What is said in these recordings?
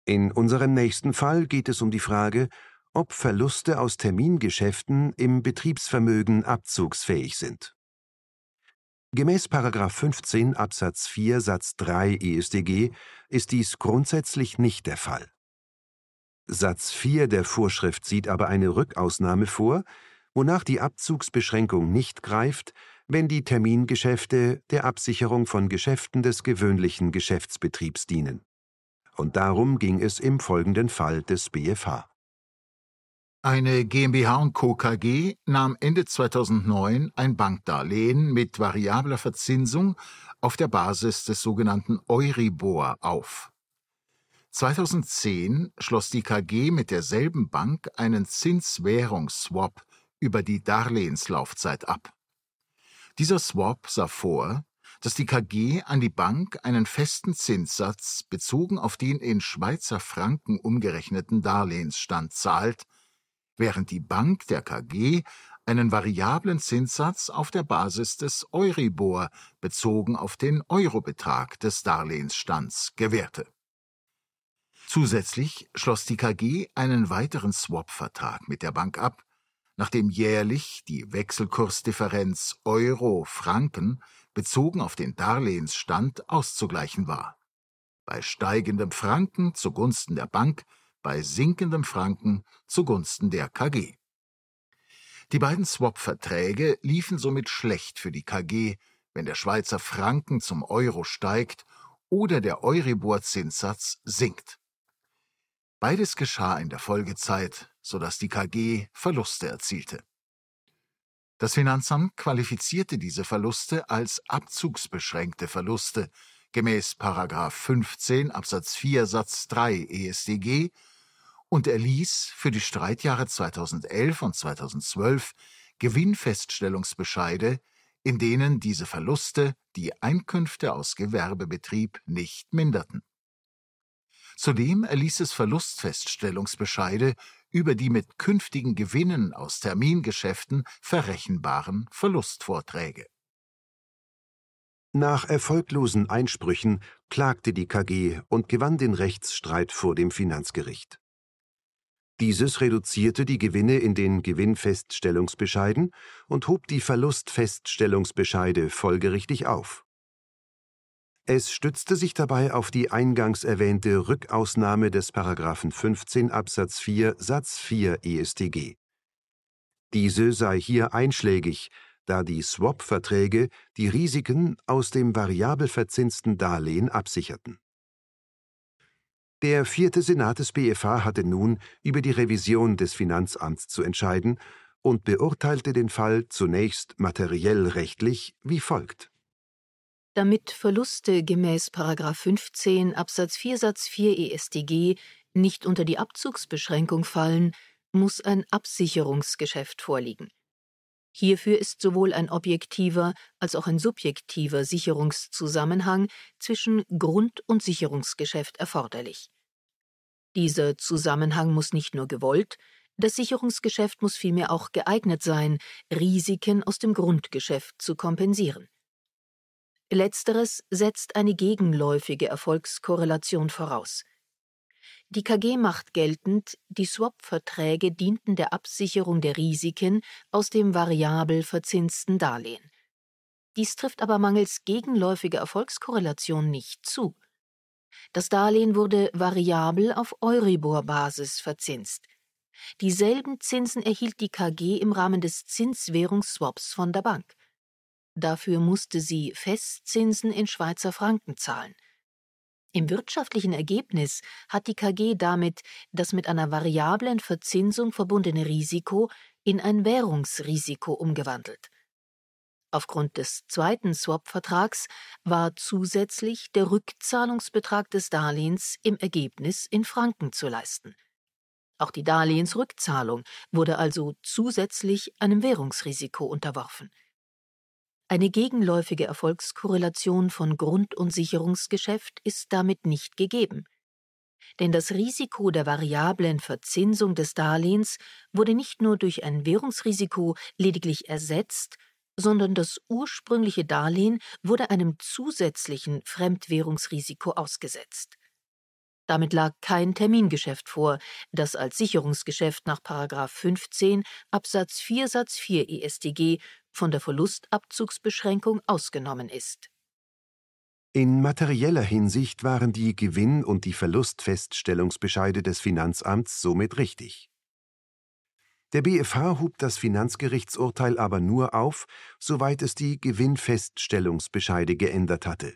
In unserem nächsten Fall geht es um die Frage, ob Verluste aus Termingeschäften im Betriebsvermögen abzugsfähig sind. Gemäß § 15 Absatz 4 Satz 3 EStG ist dies grundsätzlich nicht der Fall. Satz 4 der Vorschrift sieht aber eine Rückausnahme vor, wonach die Abzugsbeschränkung nicht greift, wenn die Termingeschäfte der Absicherung von Geschäften des gewöhnlichen Geschäftsbetriebs dienen. Und darum ging es im folgenden Fall des BfH. Eine GmbH & Co. KG nahm Ende 2009 ein Bankdarlehen mit variabler Verzinsung auf der Basis des sogenannten Euribor auf. 2010 schloss die KG mit derselben Bank einen Zinswährungsswap über die Darlehenslaufzeit ab. Dieser Swap sah vor, dass die KG an die Bank einen festen Zinssatz bezogen auf den in Schweizer Franken umgerechneten Darlehensstand zahlt, während die Bank der KG einen variablen Zinssatz auf der Basis des Euribor bezogen auf den Eurobetrag des Darlehensstands gewährte. Zusätzlich schloss die KG einen weiteren Swap-Vertrag mit der Bank ab, nachdem jährlich die Wechselkursdifferenz Euro-Franken bezogen auf den Darlehensstand auszugleichen war. Bei steigendem Franken zugunsten der Bank, bei sinkendem Franken zugunsten der KG. Die beiden Swap-Verträge liefen somit schlecht für die KG, wenn der Schweizer Franken zum Euro steigt oder der Euribor-Zinssatz sinkt. Beides geschah in der Folgezeit, sodass die KG Verluste erzielte. Das Finanzamt qualifizierte diese Verluste als abzugsbeschränkte Verluste gemäß § 15 Absatz 4 Satz 3 EStG und erließ für die Streitjahre 2011 und 2012 Gewinnfeststellungsbescheide, in denen diese Verluste die Einkünfte aus Gewerbebetrieb nicht minderten. Zudem erließ es Verlustfeststellungsbescheide über die mit künftigen Gewinnen aus Termingeschäften verrechenbaren Verlustvorträge. Nach erfolglosen Einsprüchen klagte die KG und gewann den Rechtsstreit vor dem Finanzgericht. Dieses reduzierte die Gewinne in den Gewinnfeststellungsbescheiden und hob die Verlustfeststellungsbescheide folgerichtig auf. Es stützte sich dabei auf die eingangs erwähnte Rückausnahme des § 15 Absatz 4 Satz 4 EStG. Diese sei hier einschlägig, da die Swap-Verträge die Risiken aus dem variabel verzinsten Darlehen absicherten. Der 4. Senat des BfH hatte nun über die Revision des Finanzamts zu entscheiden und beurteilte den Fall zunächst materiell rechtlich wie folgt. Damit Verluste gemäß § 15 Absatz 4 Satz 4 EStG nicht unter die Abzugsbeschränkung fallen, muss ein Absicherungsgeschäft vorliegen. Hierfür ist sowohl ein objektiver als auch ein subjektiver Sicherungszusammenhang zwischen Grund- und Sicherungsgeschäft erforderlich. Dieser Zusammenhang muss nicht nur gewollt, das Sicherungsgeschäft muss vielmehr auch geeignet sein, Risiken aus dem Grundgeschäft zu kompensieren. Letzteres setzt eine gegenläufige Erfolgskorrelation voraus. Die KG macht geltend, die Swap-Verträge dienten der Absicherung der Risiken aus dem variabel verzinsten Darlehen. Dies trifft aber mangels gegenläufiger Erfolgskorrelation nicht zu. Das Darlehen wurde variabel auf Euribor-Basis verzinst. Dieselben Zinsen erhielt die KG im Rahmen des Zinswährungsswaps von der Bank. Dafür musste sie Festzinsen in Schweizer Franken zahlen. Im wirtschaftlichen Ergebnis hat die KG damit das mit einer variablen Verzinsung verbundene Risiko in ein Währungsrisiko umgewandelt. Aufgrund des zweiten Swap-Vertrags war zusätzlich der Rückzahlungsbetrag des Darlehens im Ergebnis in Franken zu leisten. Auch die Darlehensrückzahlung wurde also zusätzlich einem Währungsrisiko unterworfen. Eine gegenläufige Erfolgskorrelation von Grund- und Sicherungsgeschäft ist damit nicht gegeben. Denn das Risiko der variablen Verzinsung des Darlehens wurde nicht nur durch ein Währungsrisiko lediglich ersetzt, sondern das ursprüngliche Darlehen wurde einem zusätzlichen Fremdwährungsrisiko ausgesetzt. Damit lag kein Termingeschäft vor, das als Sicherungsgeschäft nach § 15 Absatz 4 Satz 4 EStG von der Verlustabzugsbeschränkung ausgenommen ist. In materieller Hinsicht waren die Gewinn- und die Verlustfeststellungsbescheide des Finanzamts somit richtig. Der BfH hob das Finanzgerichtsurteil aber nur auf, soweit es die Gewinnfeststellungsbescheide geändert hatte.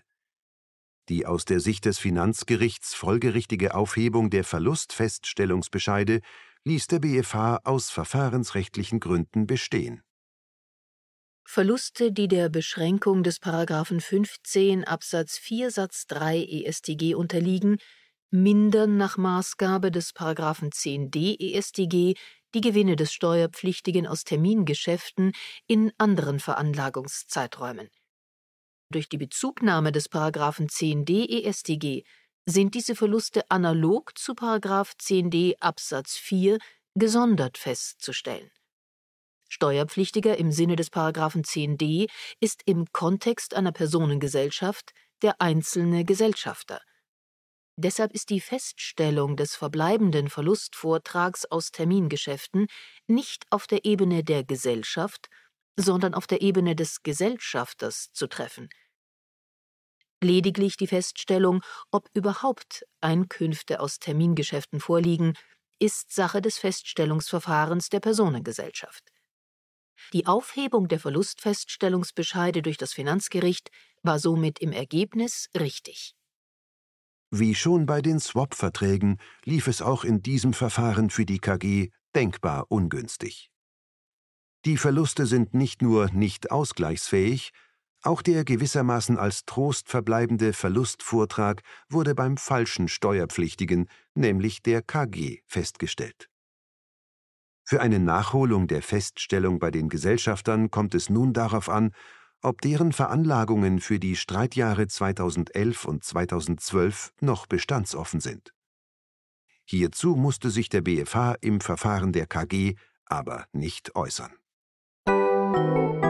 Die aus der Sicht des Finanzgerichts folgerichtige Aufhebung der Verlustfeststellungsbescheide ließ der BfH aus verfahrensrechtlichen Gründen bestehen. Verluste, die der Beschränkung des § 15 Absatz 4 Satz 3 EStG unterliegen, mindern nach Maßgabe des § 10d EStG die Gewinne des Steuerpflichtigen aus Termingeschäften in anderen Veranlagungszeiträumen. Durch die Bezugnahme des § 10d EStG sind diese Verluste analog zu § 10d Absatz 4 gesondert festzustellen. Steuerpflichtiger im Sinne des § 10d ist im Kontext einer Personengesellschaft der einzelne Gesellschafter. Deshalb ist die Feststellung des verbleibenden Verlustvortrags aus Termingeschäften nicht auf der Ebene der Gesellschaft, sondern auf der Ebene des Gesellschafters zu treffen. Lediglich die Feststellung, ob überhaupt Einkünfte aus Termingeschäften vorliegen, ist Sache des Feststellungsverfahrens der Personengesellschaft. Die Aufhebung der Verlustfeststellungsbescheide durch das Finanzgericht war somit im Ergebnis richtig. Wie schon bei den Swap-Verträgen lief es auch in diesem Verfahren für die KG denkbar ungünstig. Die Verluste sind nicht nur nicht ausgleichsfähig, auch der gewissermaßen als Trost verbleibende Verlustvortrag wurde beim falschen Steuerpflichtigen, nämlich der KG, festgestellt. Für eine Nachholung der Feststellung bei den Gesellschaftern kommt es nun darauf an, ob deren Veranlagungen für die Streitjahre 2011 und 2012 noch bestandsoffen sind. Hierzu musste sich der BfH im Verfahren der KG aber nicht äußern.